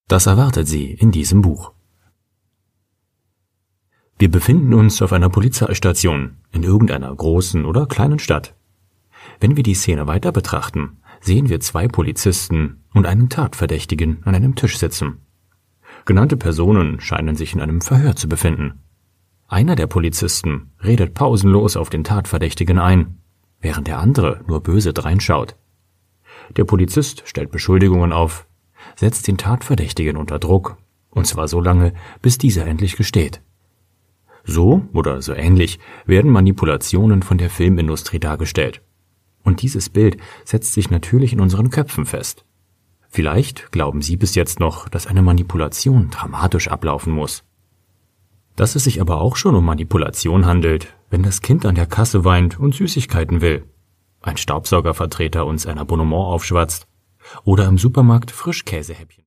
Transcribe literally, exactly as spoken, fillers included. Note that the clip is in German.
Das erwartet Sie in diesem Buch. Wir befinden uns auf einer Polizeistation in irgendeiner großen oder kleinen Stadt. Wenn wir die Szene weiter betrachten, sehen wir zwei Polizisten und einen Tatverdächtigen an einem Tisch sitzen. Genannte Personen scheinen sich in einem Verhör zu befinden. Einer der Polizisten redet pausenlos auf den Tatverdächtigen ein, während der andere nur böse dreinschaut. Der Polizist stellt Beschuldigungen auf, setzt den Tatverdächtigen unter Druck, und zwar so lange, bis dieser endlich gesteht. So oder so ähnlich werden Manipulationen von der Filmindustrie dargestellt. Und dieses Bild setzt sich natürlich in unseren Köpfen fest. Vielleicht glauben Sie bis jetzt noch, dass eine Manipulation dramatisch ablaufen muss. Dass es sich aber auch schon um Manipulation handelt, wenn das Kind an der Kasse weint und Süßigkeiten will, ein Staubsaugervertreter uns ein Abonnement aufschwatzt oder im Supermarkt Frischkäsehäppchen